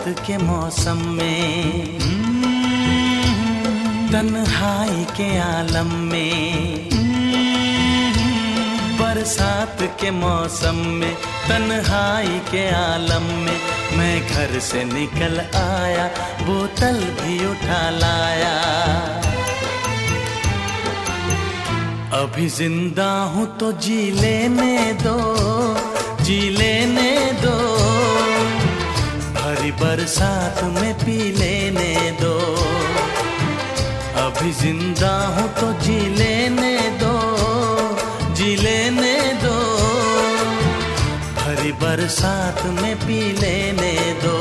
के मौसम में, तन्हाई के आलम में, बरसात के मौसम में, तन्हाई के आलम में, मैं घर से निकल आया, बोतल भी उठा लाया। अभी जिंदा हूँ तो जी लेने दो, जी लेने दो, भरी बरसात में पी लेने दो। अभी जिंदा हूँ तो जी लेने दो, जी लेने दो, भरी बरसात में पी लेने दो।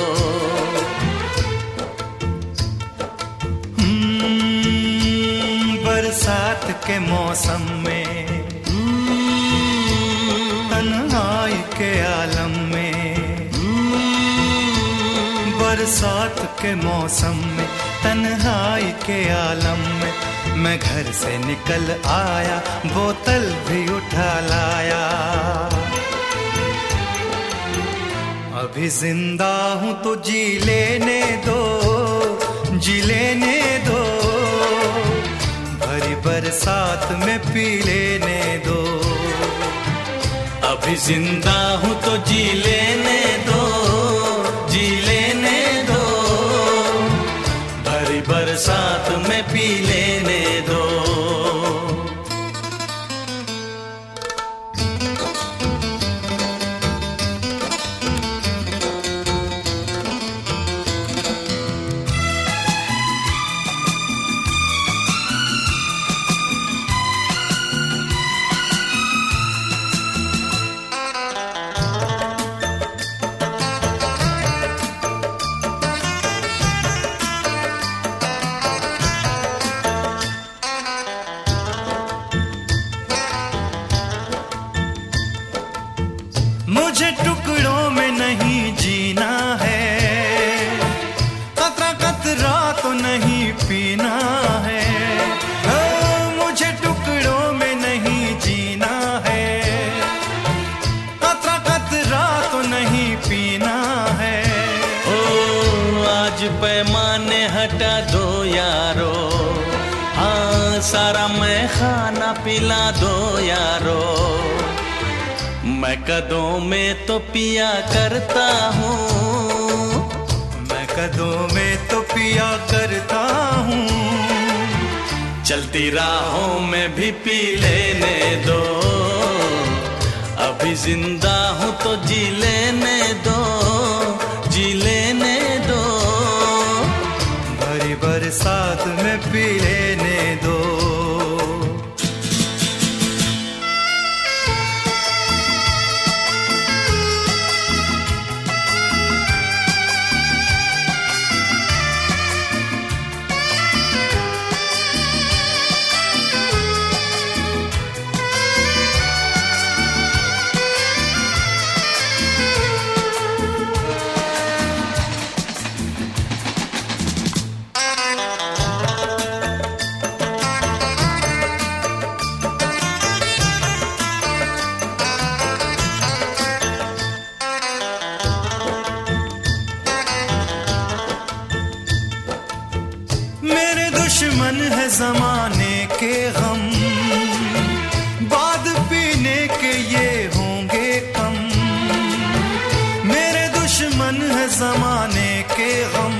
बरसात के मौसम में, तन्हाई के आलम में, बरसात के मौसम में, तन्हाई के आलम में, मैं घर से निकल आया, बोतल भी उठा लाया। अभी जिंदा हूँ तो जी लेने दो, जी लेने दो, भरी बरसात में पी लेने दो। अभी जिंदा हूँ तो जी लेने दो, जी लेने दो, भरी बरसात में पी लेने दो। मुझे टुकड़ों में नहीं जीना है, कतरा कतरा तो नहीं पीना है। मुझे टुकड़ों में नहीं जीना है, कतरा कतरा तो नहीं पीना है। ओ आज पैमाने हटा दो यारो, हाँ सारा मैं खाना पिला दो यारो। मैं कदों में तो पिया करता हूँ, मैं कदों में तो पिया करता हूँ, चलती राहों में भी पी लेने दो। अभी जिंदा हूँ तो जी लेने दो, जी लेने दो, भरी बरसात में पी लेने दो। मेरे दुश्मन है जमाने के गम, बाद पीने के ये होंगे कम। मेरे दुश्मन है जमाने के गम,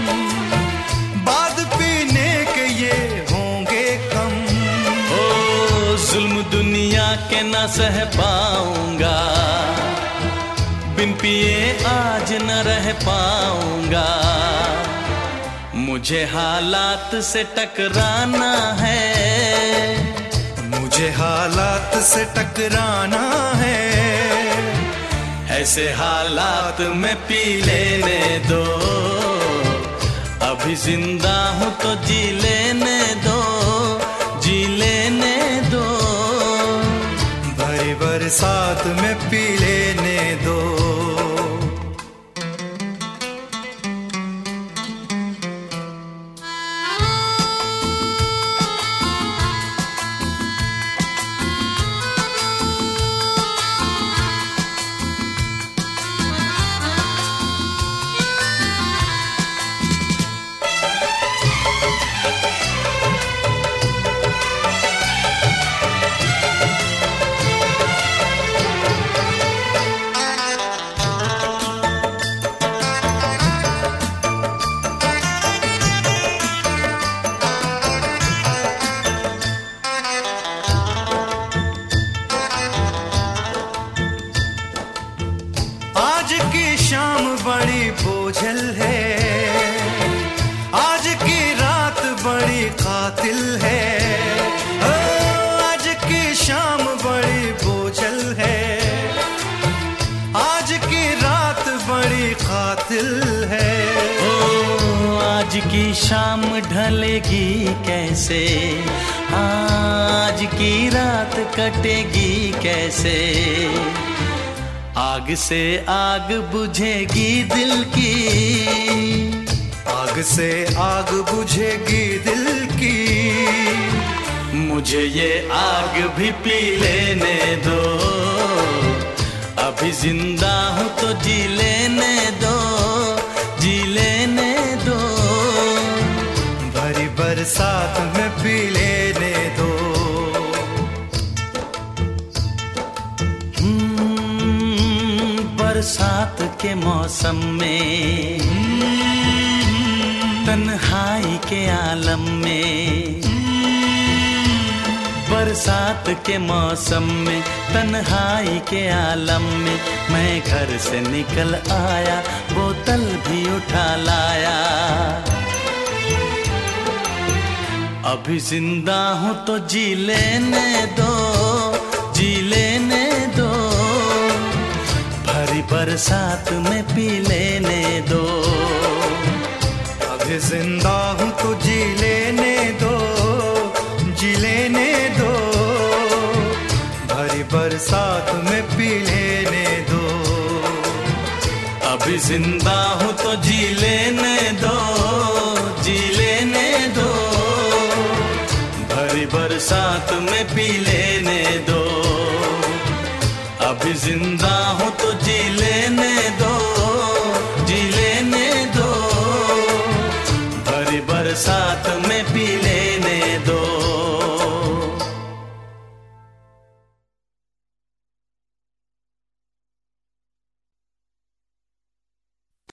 बाद पीने के ये होंगे कम। ओ जुल्म दुनिया के न सह पाऊंगा, बिन पिए आज न रह पाऊंगा। मुझे हालात से टकराना है, मुझे हालात से टकराना है। ऐसे हालात में पी लेने दो। अभी जिंदा हूँ तो जी लेने दो, जी लेने दो, भरी बरसात में पी लेने दो। आज की शाम ढलेगी कैसे, आज की रात कटेगी कैसे, आग से आग बुझेगी दिल की, आग से आग बुझेगी दिल की। मुझे ये आग भी पी लेने दो, अभी जिंदा हूँ तो जी लेने दो, जी लेने दो, भरी बरसात में पी लेने दो। बरसात के मौसम में, तन्हाई के आलम में, बरसात के मौसम में, तन्हाई के आलम में, मैं घर से निकल आया, बोतल भी उठा लाया। अभी जिंदा हूँ तो जी लेने दो, जी लेने दो, भरी बरसात में पी लेने दो। अभी जिंदा हूँ तो जी लेने दो, जी लेने दो, भरी बरसात में पी लेने दो। अभी जिंदा हूँ तो जी लेने दो, जी लेने दो, भरी बरसात में पी लेने दो। अभी जिंदा